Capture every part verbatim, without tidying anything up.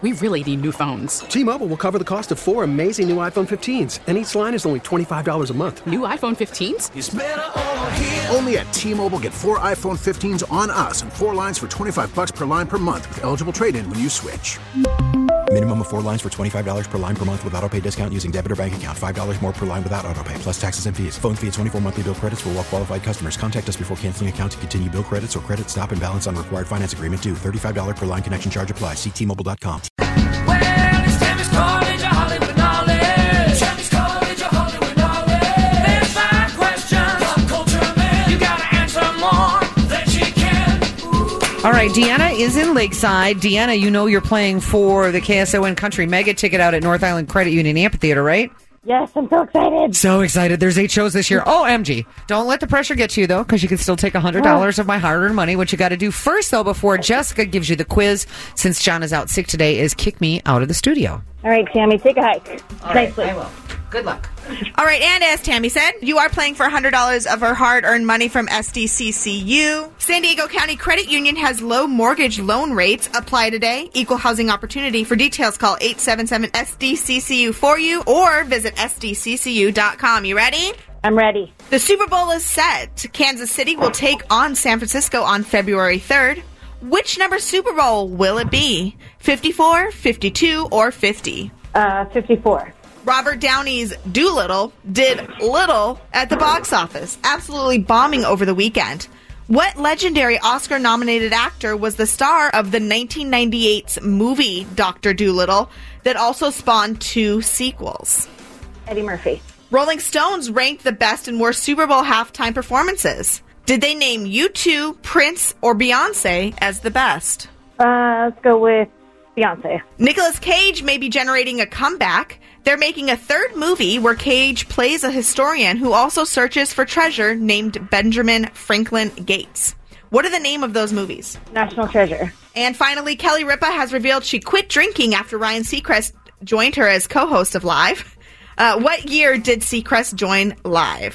We really need new phones. T-Mobile will cover the cost of four amazing new iPhone fifteens, and each line is only twenty-five dollars a month. New iPhone fifteens? It's better over here. Only at T-Mobile, get four iPhone fifteens on us and four lines for twenty-five dollars per line per month with eligible trade-in when you switch. Minimum of four lines for twenty-five dollars per line per month with autopay discount using debit or bank account. five dollars more per line without autopay, plus taxes and fees. Phone fee at twenty-four monthly bill credits for well-qualified customers. Contact us before canceling account to continue bill credits or credit stop and balance on required finance agreement due. thirty-five dollars per line connection charge applies. See T Mobile dot com. Well, it's Tammy's College of Hollywood Knowledge. Tammy's College of Hollywood Knowledge. There's five questions. Pop culture man. You gotta answer more than she can. Ooh. All right, Deanna is in Lakeside. Deanna, you know you're playing for the K S O N Country Mega ticket out at North Island Credit Union Amphitheater, right? Yes, I'm so excited. So excited. There's eight shows this year. O M G. Don't let the pressure get to you, though, because you can still take one hundred dollars of my hard-earned money. What you got to do first, though, before Jessica gives you the quiz, since John is out sick today, is kick me out of the studio. All right, Tammy, take a hike. All Nicely. right, I will. Good luck. All right, and as Tammy said, you are playing for one hundred dollars of her hard-earned money from S D C C U. San Diego County Credit Union has low mortgage loan rates. Apply today. Equal housing opportunity. For details, call eight seven seven S D C C U for you or visit S D C C U dot com. You ready? I'm ready. The Super Bowl is set. Kansas City will take on San Francisco on February third. Which number Super Bowl will it be? fifty-four, fifty-two, or fifty? Uh, fifty-four. Robert Downey's Doolittle did little at the box office, absolutely bombing over the weekend. What legendary Oscar-nominated actor was the star of the nineteen ninety-eight's movie Doctor Doolittle that also spawned two sequels? Eddie Murphy. Rolling Stones ranked the best and worst Super Bowl halftime performances. Did they name U two, Prince, or Beyonce as the best? Uh, let's go with Beyonce. Nicolas Cage may be generating a comeback. They're making a third movie where Cage plays a historian who also searches for treasure named Benjamin Franklin Gates. What are the name of those movies? National Treasure. And finally, Kelly Ripa has revealed she quit drinking after Ryan Seacrest joined her as co-host of Live. Uh, what year did Seacrest join Live?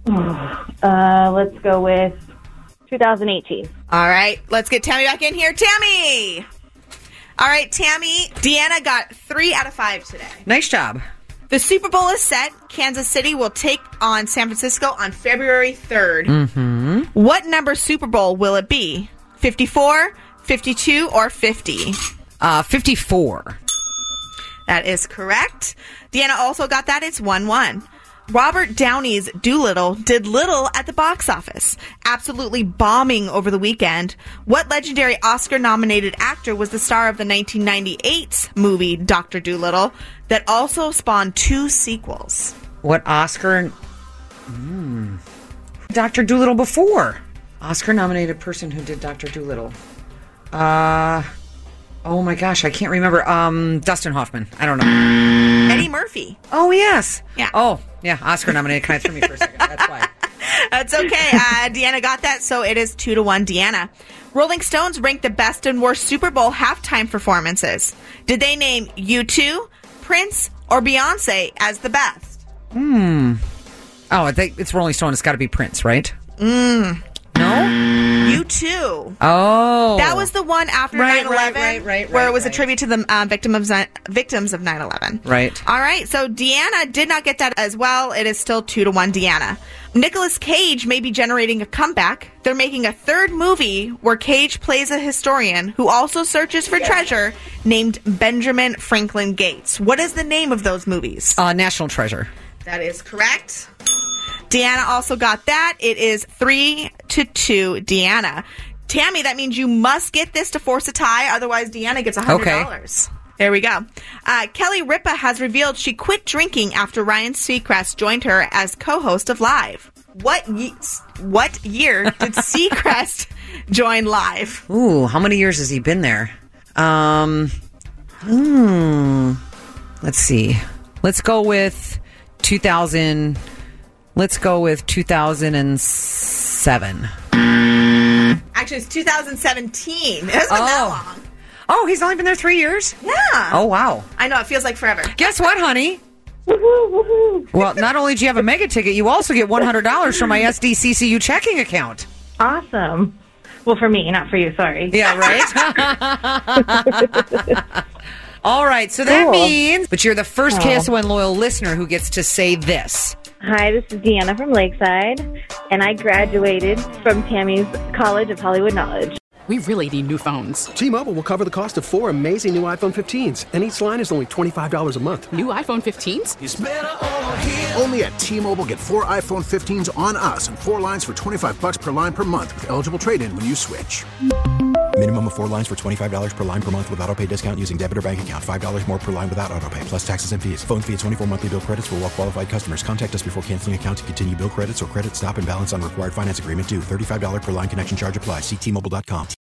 Uh, let's go with two thousand eighteen. All right, let's get Tammy back in here. Tammy! All right, Tammy, Deanna got three out of five today. Nice job. The Super Bowl is set. Kansas City will take on San Francisco on February third. Mm-hmm. What number Super Bowl will it be? fifty-four, fifty-two, or fifty? Uh, fifty-four. That is correct. Deanna also got that. It's one one. Robert Downey's Doolittle did little at the box office, absolutely bombing over the weekend. What legendary Oscar-nominated actor was the star of the nineteen ninety-eight's movie Doctor Doolittle that also spawned two sequels? What Oscar... Mm. Doctor Doolittle before. Oscar-nominated person who did Doctor Doolittle. Uh... Oh my gosh, I can't remember. Um, Dustin Hoffman. I don't know. Eddie Murphy. Oh, yes. Yeah. Oh, yeah, Oscar-nominated. Kind of threw me for a second. That's why. That's okay. Uh, Deanna got that, so it is two to one Deanna. Rolling Stones ranked the best and worst Super Bowl halftime performances. Did they name U two, Prince, or Beyonce as the best? Hmm. Oh, I think it's Rolling Stone. It's got to be Prince, right? Mm. No? U two. Oh. That was the one after right, nine eleven, right, right, right, where right, it was right. a tribute to the uh, victim of Zi- victims of nine eleven. Right. All right, so Deanna did not get that as well. It is still two to one Deanna. Nicolas Cage may be generating a comeback. They're making a third movie where Cage plays a historian who also searches for treasure named Benjamin Franklin Gates. What is the name of those movies? Uh, National Treasure. That is correct. Deanna also got that. It is three to two Deanna. Tammy, that means you must get this to force a tie. Otherwise, Deanna gets one hundred dollars. Okay. There we go. Uh, Kelly Ripa has revealed she quit drinking after Ryan Seacrest joined her as co-host of Live. What ye- what year did Seacrest join Live? Ooh, how many years has he been there? Um, hmm. Let's see. Let's go with two thousand. Let's go with two thousand seven. Actually, it's two thousand seventeen. It hasn't been oh. that long. Oh, he's only been there three years? Yeah. Oh, wow. I know. It feels like forever. Guess what, honey? Woohoo, woohoo. Well, not only do you have a mega ticket, you also get one hundred dollars from my S D C C U checking account. Awesome. Well, for me, not for you. Sorry. Yeah, right? All right, so that Cool. means, but you're the first Oh. K S O N loyal listener who gets to say this. Hi, this is Deanna from Lakeside, and I graduated from Tammy's College of Hollywood Knowledge. We really need new phones. T-Mobile will cover the cost of four amazing new iPhone fifteens, and each line is only twenty-five dollars a month. New iPhone fifteens? It's better over here. Only at T-Mobile, get four iPhone fifteens on us and four lines for twenty-five bucks per line per month with eligible trade-in when you switch. Minimum of four lines for twenty-five dollars per line per month with auto pay discount using debit or bank account. five dollars more per line without auto pay, plus taxes and fees. Phone fee at twenty-four monthly bill credits for well-qualified customers. Contact us before canceling account to continue bill credits or credit stop and balance on required finance agreement due. thirty-five dollars per line connection charge applies. See T Mobile dot com.